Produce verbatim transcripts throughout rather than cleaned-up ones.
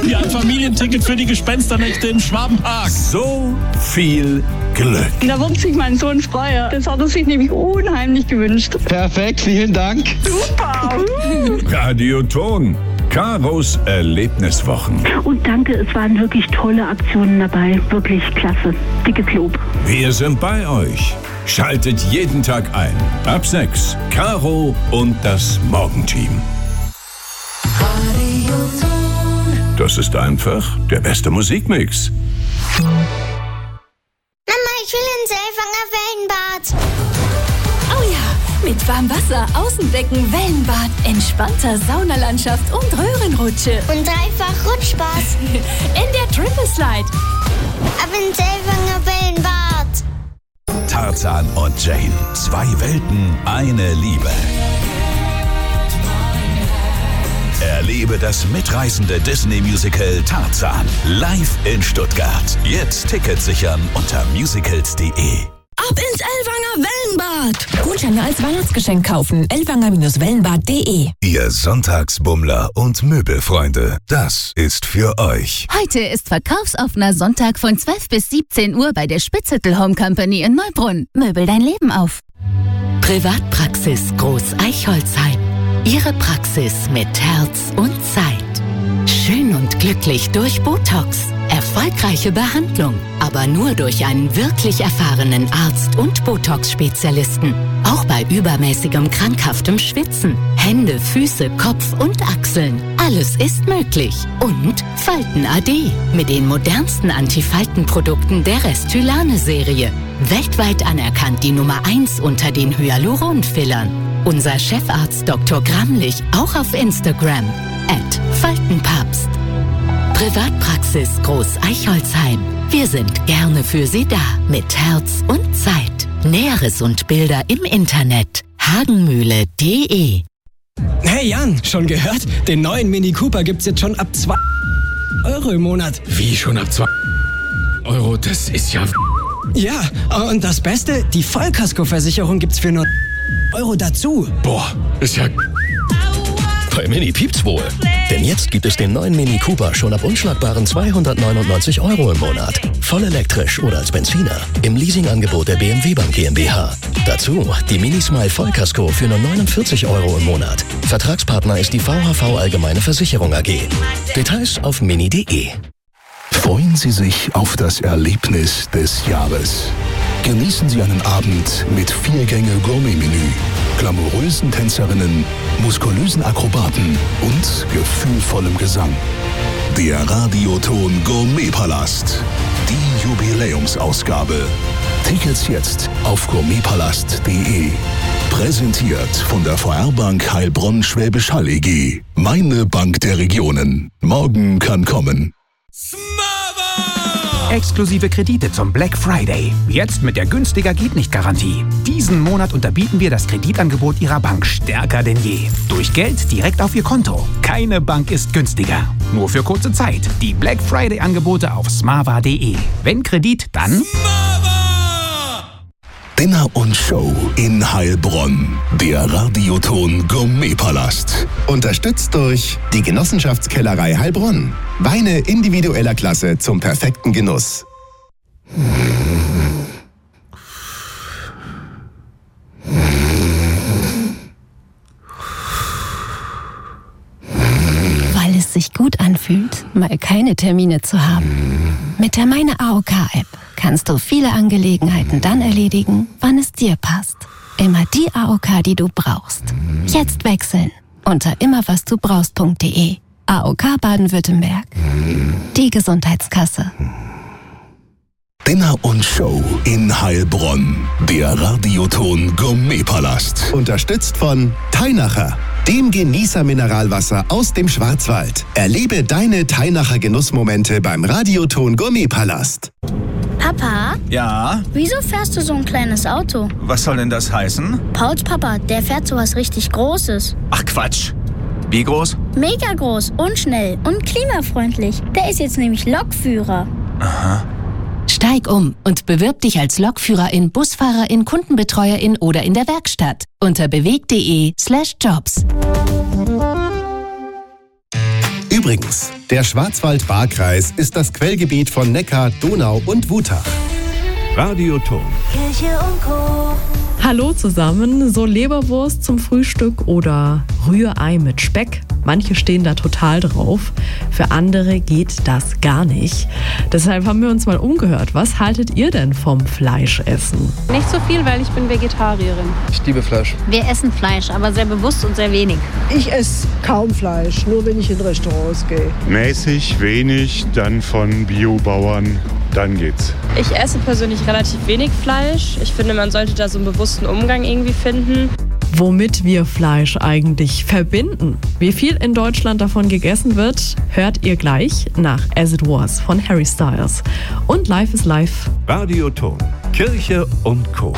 Ja, ein Familienticket für die Gespensternächte im Schwabenpark. So viel Glück. Da wird sich mein Sohn freuen. Das hat er sich nämlich unheimlich gewünscht. Perfekt, vielen Dank. Super. Radioton. Karos Erlebniswochen. Und danke, es waren wirklich tolle Aktionen dabei. Wirklich klasse. Dickes Lob. Wir sind bei euch. Schaltet jeden Tag ein. Ab sechs. Caro und das Morgenteam. Das ist einfach der beste Musikmix. Mama, ich will ins Elfanger Wellenbad. Oh ja, mit warmem Wasser, Außenbecken, Wellenbad, entspannter Saunalandschaft und Röhrenrutsche. Und dreifach Rutschspaß. In der Triple Slide. Ab ins Elfanger Wellenbad. Tarzan und Jane. Zwei Welten, eine Liebe. Erlebe das mitreißende Disney-Musical Tarzan live in Stuttgart. Jetzt Tickets sichern unter musicals punkt de. Ab ins Elwanger Wellenbad. Gutscheine als Weihnachtsgeschenk kaufen. elwanger Wellenbad punkt de. Ihr Sonntagsbummler und Möbelfreunde, das ist für euch. Heute ist verkaufsoffener Sonntag von zwölf bis siebzehn Uhr bei der Spitzhüttel Home Company in Neubrunn. Möbel dein Leben auf. Privatpraxis Groß Eichholzheim. Ihre Praxis mit Herz und Zeit. Schön und glücklich durch Botox. Erfolgreiche Behandlung, aber nur durch einen wirklich erfahrenen Arzt und Botox-Spezialisten. Auch bei übermäßigem krankhaftem Schwitzen. Hände, Füße, Kopf und Achseln. Alles ist möglich. Und Falten A D mit den modernsten Antifaltenprodukten der Restylane-Serie. Weltweit anerkannt die Nummer eins unter den Hyaluron-Fillern. Unser Chefarzt Doktor Gramlich auch auf Instagram. at Faltenpapst. Privatpraxis Groß Eichholzheim. Wir sind gerne für Sie da. Mit Herz und Zeit. Näheres und Bilder im Internet. hagenmühle punkt de. Hey Jan, schon gehört? Den neuen Mini Cooper gibt's jetzt schon ab zwei Euro im Monat. Wie schon ab zwei Euro? Das ist ja... Ja, und das Beste, die Vollkaskoversicherung gibt's für nur Euro dazu. Boah, ist ja... Bei Mini piept's wohl. Denn jetzt gibt es den neuen Mini Cooper schon ab unschlagbaren zweihundertneunundneunzig Euro im Monat. Voll elektrisch oder als Benziner. Im Leasingangebot der B M W Bank GmbH. Dazu die Mini Smile Vollkasko für nur neunundvierzig Euro im Monat. Vertragspartner ist die V H V Allgemeine Versicherung A G. Details auf mini punkt de. Freuen Sie sich auf das Erlebnis des Jahres. Genießen Sie einen Abend mit Vier-Gänge-Gourmet-Menü, glamourösen Tänzerinnen, muskulösen Akrobaten und gefühlvollem Gesang. Der Radioton Gourmetpalast. Die Jubiläumsausgabe. Tickets jetzt auf gourmetpalast punkt de. Präsentiert von der V R Bank Heilbronn Schwäbisch Hall E G. Meine Bank der Regionen. Morgen kann kommen. Exklusive Kredite zum Black Friday. Jetzt mit der günstiger geht nicht Garantie. Diesen Monat unterbieten wir das Kreditangebot Ihrer Bank stärker denn je. Durch Geld direkt auf Ihr Konto. Keine Bank ist günstiger. Nur für kurze Zeit. Die Black Friday Angebote auf smava punkt de. Wenn Kredit, dann Dinner und Show in Heilbronn. Der Radioton Gourmetpalast. Unterstützt durch die Genossenschaftskellerei Heilbronn. Weine individueller Klasse zum perfekten Genuss. Weil es sich gut anfühlt, mal keine Termine zu haben. Mit der Meine A O K-App kannst du viele Angelegenheiten dann erledigen, wann es dir passt. Immer die A O K, die du brauchst. Jetzt wechseln unter immerwasdubrauchst punkt de. A O K Baden-Württemberg. Die Gesundheitskasse. Dinner und Show in Heilbronn. Der Radioton Gourmetpalast. Unterstützt von Teinacher, dem Genießer Mineralwasser aus dem Schwarzwald. Erlebe deine Teinacher Genussmomente beim Radioton Gourmetpalast. Papa? Ja? Wieso fährst du so ein kleines Auto? Was soll denn das heißen? Pauls Papa, der fährt sowas richtig Großes. Ach Quatsch. Wie groß? Mega groß und schnell und klimafreundlich. Der ist jetzt nämlich Lokführer. Aha. Steig um und bewirb dich als Lokführerin, Busfahrerin, Kundenbetreuerin oder in der Werkstatt unter beweg punkt de slash jobs. Übrigens, der Schwarzwald-Baar-Kreis ist das Quellgebiet von Neckar, Donau und Wutach. Radioton. Kirche und Co. Hallo zusammen, so Leberwurst zum Frühstück oder Rührei mit Speck. Manche stehen da total drauf, für andere geht das gar nicht. Deshalb haben wir uns mal umgehört. Was haltet ihr denn vom Fleischessen? Nicht so viel, weil ich bin Vegetarierin. Ich liebe Fleisch. Wir essen Fleisch, aber sehr bewusst und sehr wenig. Ich esse kaum Fleisch, nur wenn ich in Restaurants gehe. Mäßig, wenig, dann von Biobauern, dann geht's. Ich esse persönlich relativ wenig Fleisch. Ich finde, man sollte da so einen bewussten Umgang irgendwie finden. Womit wir Fleisch eigentlich verbinden. Wie viel in Deutschland davon gegessen wird, hört ihr gleich nach As It Was von Harry Styles. Und Life is Life. Radioton. Kirche und Co.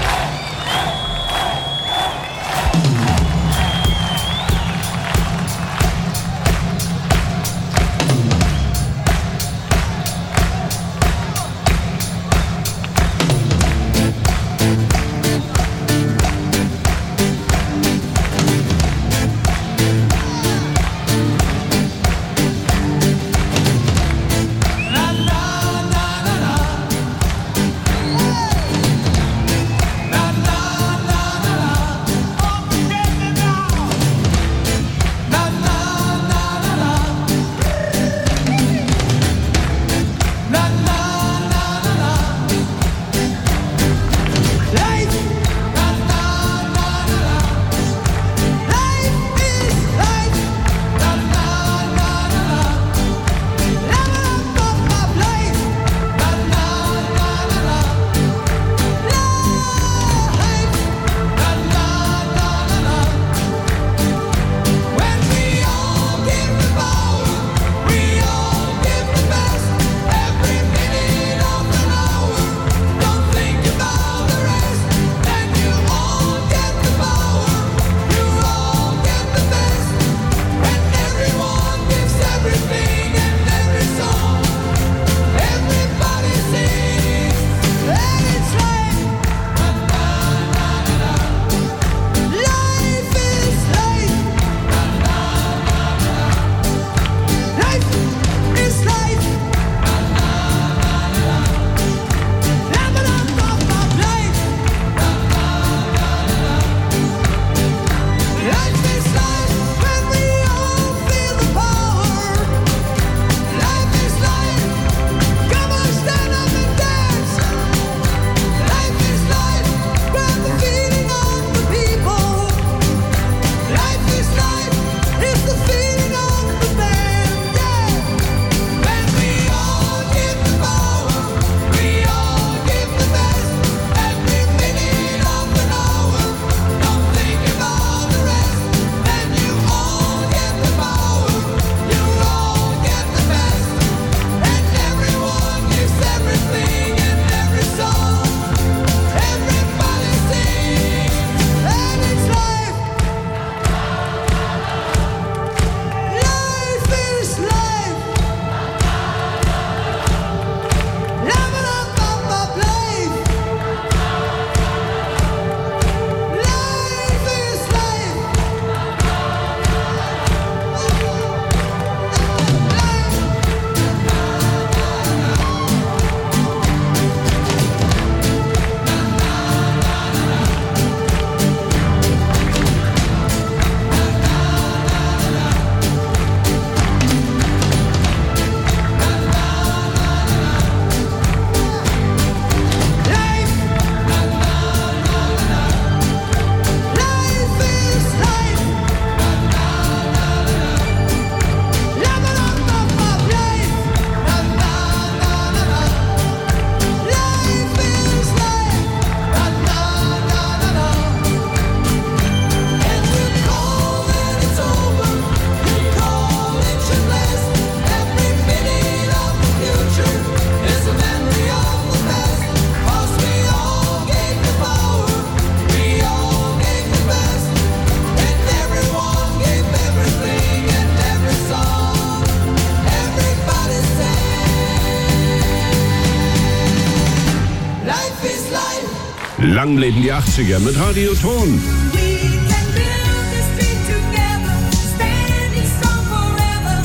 Lang leben die achtziger mit Radioton.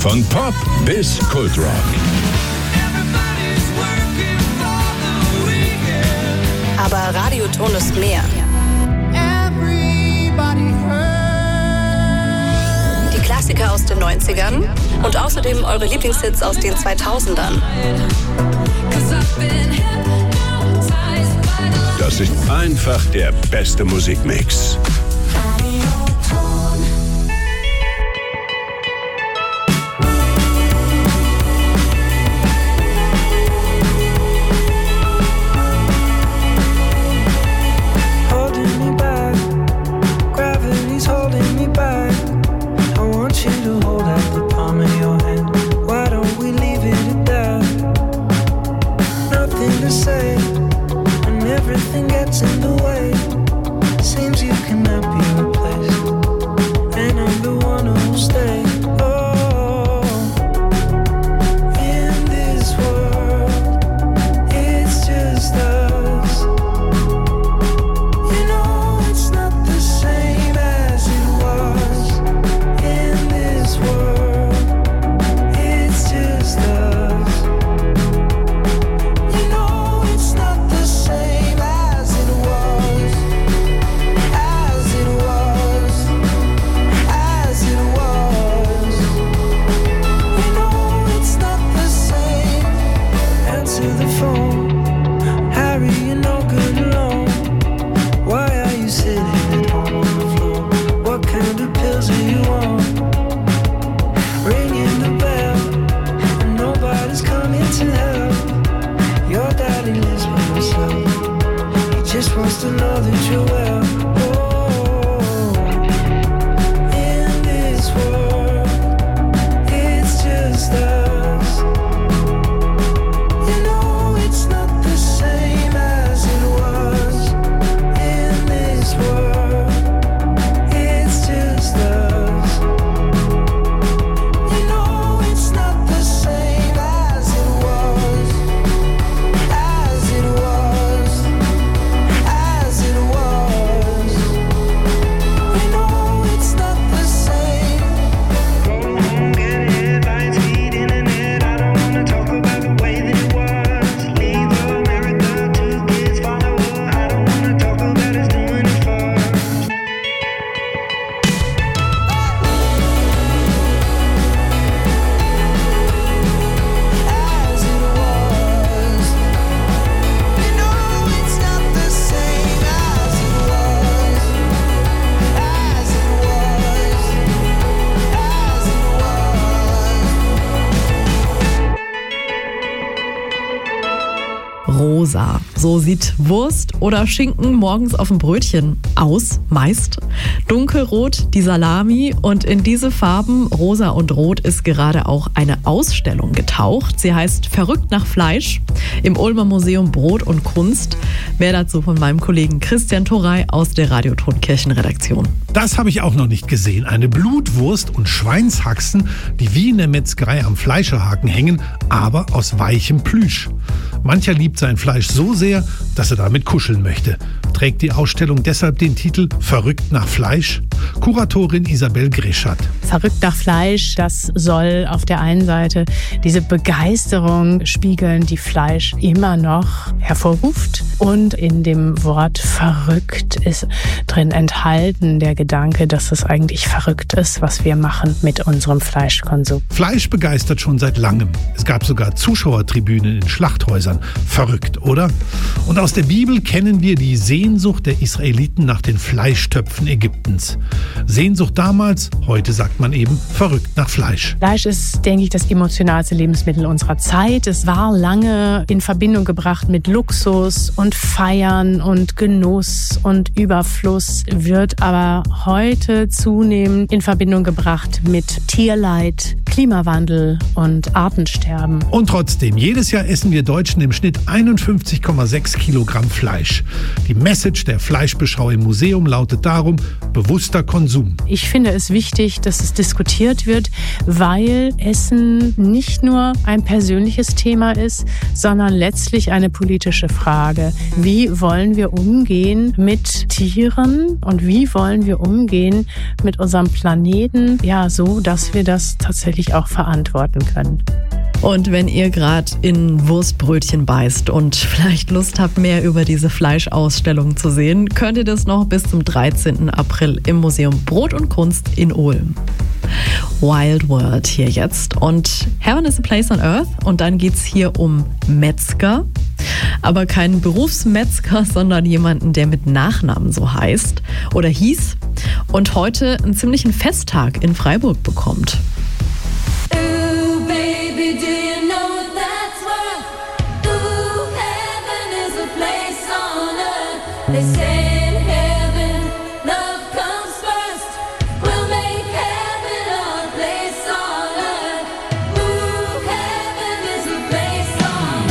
Von Pop bis Kultrock. Aber Radioton ist mehr. Die Klassiker aus den neunzigern und außerdem eure Lieblingshits aus den zweitausendern. Das ist einfach der beste Musikmix. Rosa. So sieht Wurst oder Schinken morgens auf dem Brötchen aus, meist. Dunkelrot die Salami und in diese Farben, rosa und rot, ist gerade auch eine Ausstellung getaucht. Sie heißt Verrückt nach Fleisch im Ulmer Museum Brot und Kunst. Mehr dazu von meinem Kollegen Christian Thorey aus der Radioton Kirchenredaktion. Das habe ich auch noch nicht gesehen. Eine Blutwurst und Schweinshaxen, die wie in der Metzgerei am Fleischerhaken hängen, aber aus weichem Plüsch. Mancher liebt sein Fleisch so sehr, dass er damit kuscheln möchte. Trägt die Ausstellung deshalb den Titel Verrückt nach Fleisch? Kuratorin Isabel Grischat. Verrückt nach Fleisch, das soll auf der einen Seite diese Begeisterung spiegeln, die Fleisch immer noch hervorruft. Und in dem Wort verrückt ist drin enthalten der Gedanke, dass es eigentlich verrückt ist, was wir machen mit unserem Fleischkonsum. Fleisch begeistert schon seit langem. Es gab sogar Zuschauertribünen in Schlachthäusern. Verrückt, oder? Und aus der Bibel kennen wir die Sehnsucht der Israeliten nach den Fleischtöpfen Ägyptens. Sehnsucht damals, heute sagt man eben verrückt nach Fleisch. Fleisch ist, denke ich, das emotionalste Lebensmittel unserer Zeit. Es war lange in Verbindung gebracht mit Luxus und Feiern und Genuss und Überfluss, wird aber heute zunehmend in Verbindung gebracht mit Tierleid, Klimawandel und Artensterben. Und trotzdem, jedes Jahr essen wir Deutschen im Schnitt einundfünfzig Komma sechs Kilogramm Fleisch. Die Message der Fleischbeschau im Museum lautet darum: bewusster Konsum. Ich finde es wichtig, dass es diskutiert wird, weil Essen nicht nur ein persönliches Thema ist, sondern letztlich eine politische Frage. Wie wollen wir umgehen mit Tieren und wie wollen wir umgehen mit unserem Planeten, ja, so, dass wir das tatsächlich auch verantworten können. Und wenn ihr gerade in Wurstbrötchen beißt und vielleicht Lust habt, mehr über diese Fleischausstellung zu sehen, könnt ihr das noch bis zum dreizehnten April im Museum Brot und Kunst in Ulm. Wild World hier jetzt und Heaven is a Place on Earth und dann geht's hier um Metzger, aber keinen Berufsmetzger, sondern jemanden, der mit Nachnamen so heißt oder hieß und heute einen ziemlichen Festtag in Freiburg bekommt. They say in heaven, love comes first. We'll make heaven a place on earth. Ooh, heaven is a place on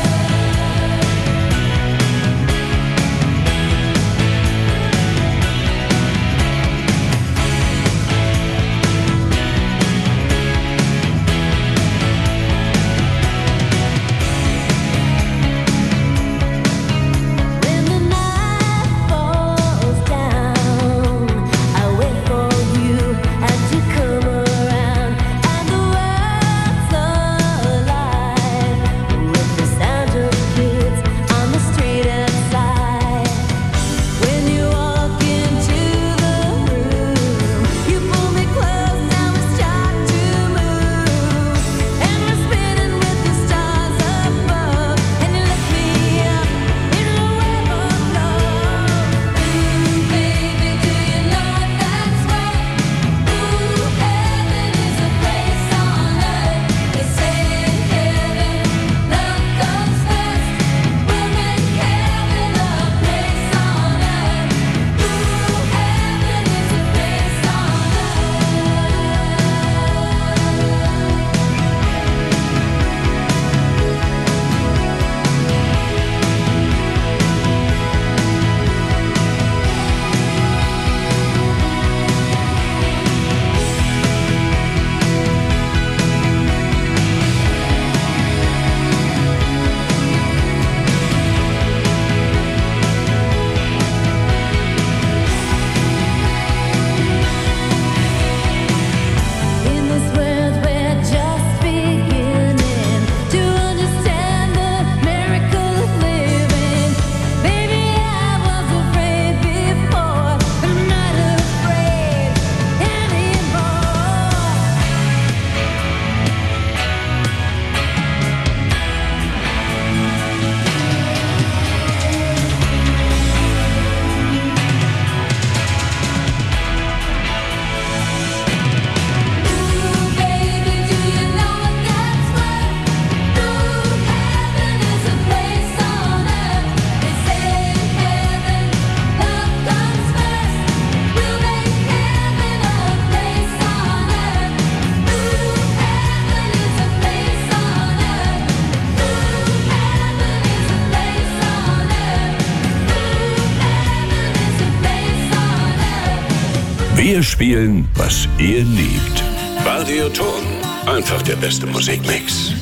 Wir spielen, was ihr liebt. Radioton. Einfach der beste Musikmix.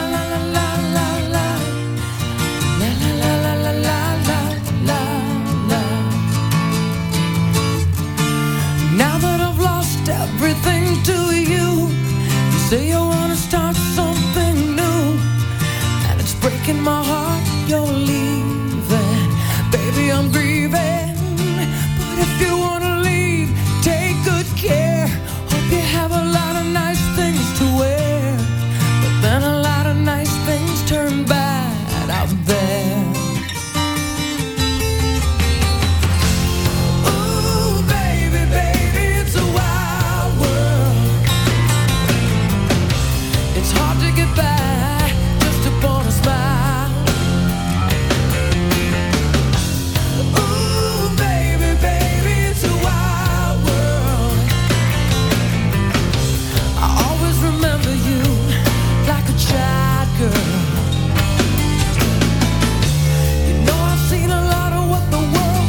Now that I've lost everything to you, you say you wanna start something new, and it's breaking my heart you're leaving. Baby, I'm grieving, but if you wanna leave, take good care. Hope you have a lot of nice things to wear, but then a lot of nice things turn bad out there. Girl, you know I've seen a lot of what the world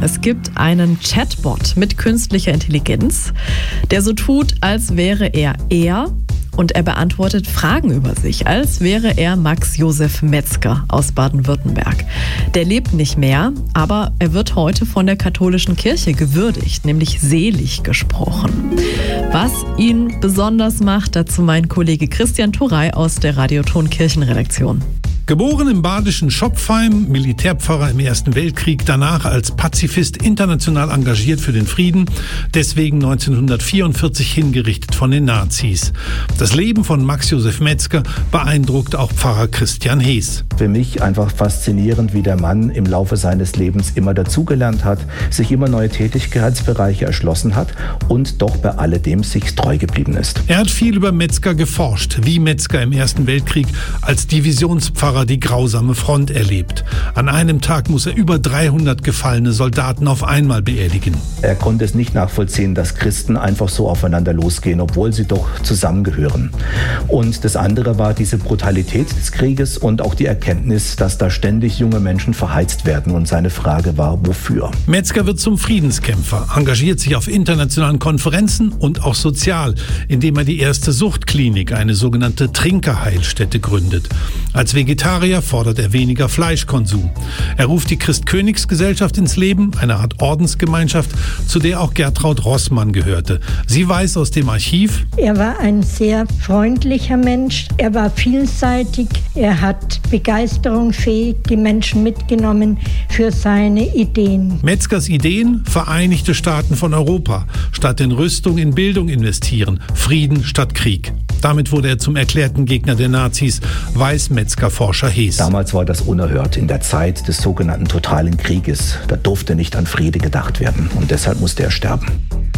Es gibt einen Chatbot mit künstlicher Intelligenz, der so tut, als wäre er er. Und er beantwortet Fragen über sich, als wäre er Max Josef Metzger aus Baden-Württemberg. Der lebt nicht mehr, aber er wird heute von der katholischen Kirche gewürdigt, nämlich selig gesprochen. Was ihn besonders macht, dazu mein Kollege Christian Turey aus der Radioton Kirchenredaktion. Geboren im badischen Schopfheim, Militärpfarrer im Ersten Weltkrieg, danach als Pazifist international engagiert für den Frieden, deswegen neunzehnhundertvierundvierzig hingerichtet von den Nazis. Das Leben von Max Josef Metzger beeindruckt auch Pfarrer Christian Hees. Für mich einfach faszinierend, wie der Mann im Laufe seines Lebens immer dazugelernt hat, sich immer neue Tätigkeitsbereiche erschlossen hat und doch bei alledem sich treu geblieben ist. Er hat viel über Metzger geforscht, wie Metzger im Ersten Weltkrieg als Divisionspfarrer die grausame Front erlebt. An einem Tag muss er über dreihundert gefallene Soldaten auf einmal beerdigen. Er konnte es nicht nachvollziehen, dass Christen einfach so aufeinander losgehen, obwohl sie doch zusammengehören. Und das andere war diese Brutalität des Krieges und auch die Erkenntnis, dass da ständig junge Menschen verheizt werden. Und seine Frage war, wofür? Metzger wird zum Friedenskämpfer, engagiert sich auf internationalen Konferenzen und auch sozial, indem er die erste Suchtklinik, eine sogenannte Trinkerheilstätte, gründet. Als Vegetarier fordert er weniger Fleischkonsum. Er ruft die Christ-Königs-Gesellschaft ins Leben, eine Art Ordensgemeinschaft, zu der auch Gertraud Rossmann gehörte. Sie weiß aus dem Archiv: Er war ein sehr freundlicher Mensch, er war vielseitig, er hat begeisterungsfähig die Menschen mitgenommen für seine Ideen. Metzgers Ideen: Vereinigte Staaten von Europa, statt in Rüstung in Bildung investieren, Frieden statt Krieg. Damit wurde er zum erklärten Gegner der Nazis, weiß Metzger-Forscher Hees. Damals war das unerhört, in der Zeit des sogenannten totalen Krieges. Da durfte nicht an Friede gedacht werden und deshalb musste er sterben.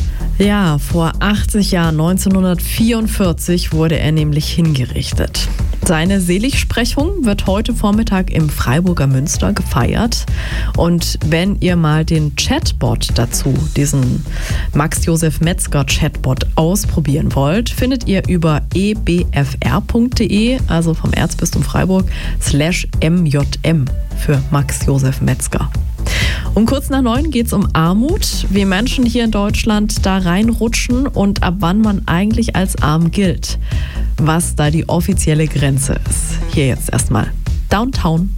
Ja, vor achtzig Jahren, neunzehnhundertvierundvierzig, wurde er nämlich hingerichtet. Seine Seligsprechung wird heute Vormittag im Freiburger Münster gefeiert. Und wenn ihr mal den Chatbot dazu, diesen Max Josef Metzger Chatbot, ausprobieren wollt, findet ihr über e b f r punkt d e, also vom Erzbistum Freiburg, slash m j m für Max Josef Metzger. Um kurz nach neun geht es um Armut, wie Menschen hier in Deutschland da reinrutschen und ab wann man eigentlich als arm gilt. Was da die offizielle Grenze ist. Hier jetzt erstmal Downtown.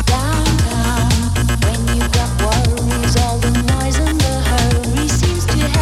Seems to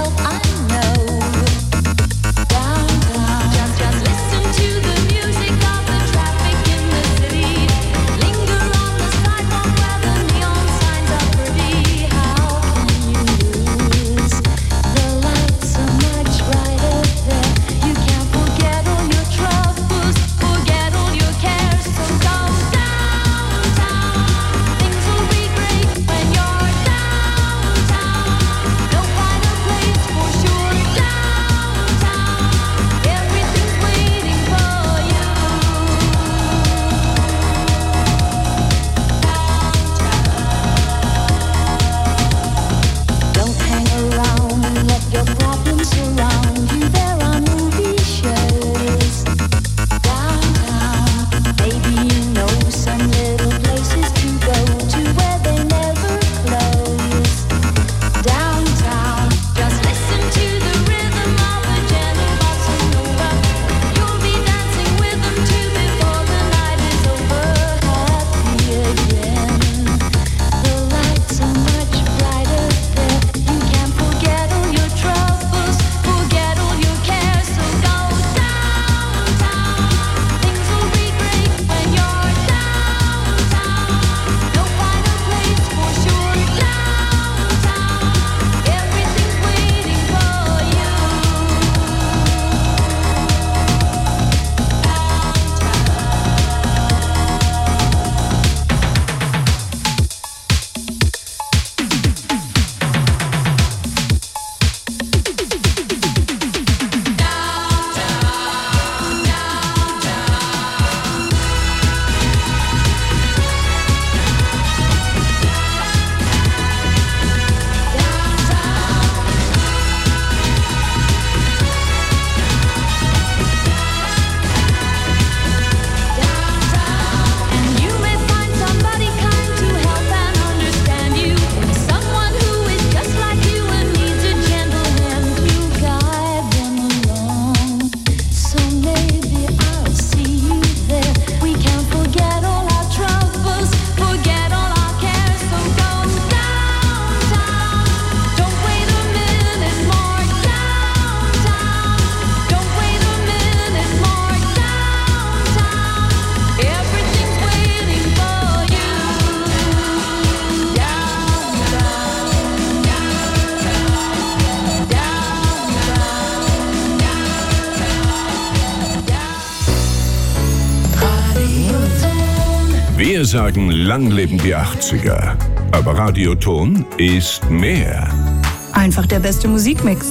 Wir sagen, lang leben die achtziger. Aber Radioton ist mehr. Einfach der beste Musikmix.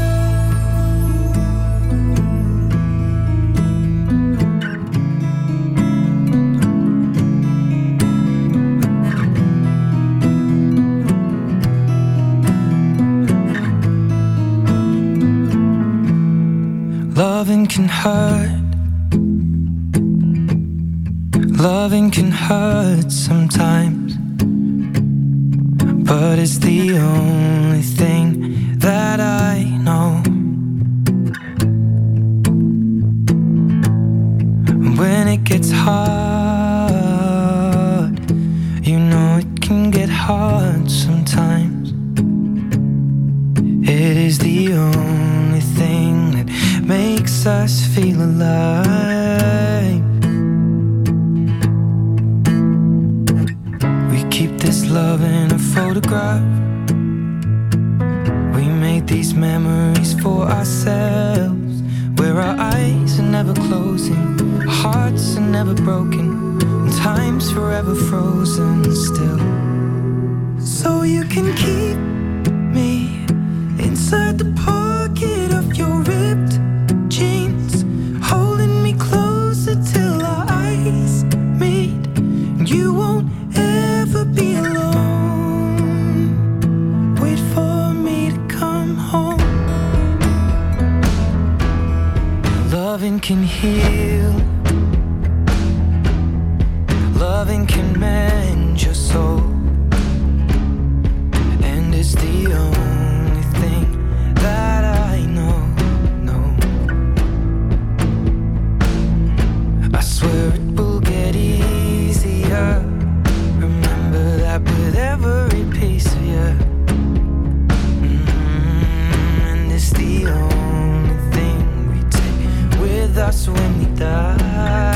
Loving can hurt. Loving can hurt sometimes, but it's the only thing that I know. When it gets hard, you know it can get hard sometimes. It is the only thing that makes us feel alive. We keep this love in a photograph. We made these memories for ourselves, where our eyes are never closing, our hearts are never broken, and time's forever frozen still. So you can keep me inside the pocket of your ripped jeans, holding me closer till our eyes meet. You won't ever be alone. Wait for me to come home. Loving can heal. Loving can mend your soul. And it's the only thing that I know, no. I swear it will get easier. Remember that with every piece of you. Mm-hmm. And it's the only thing we take with us when we die.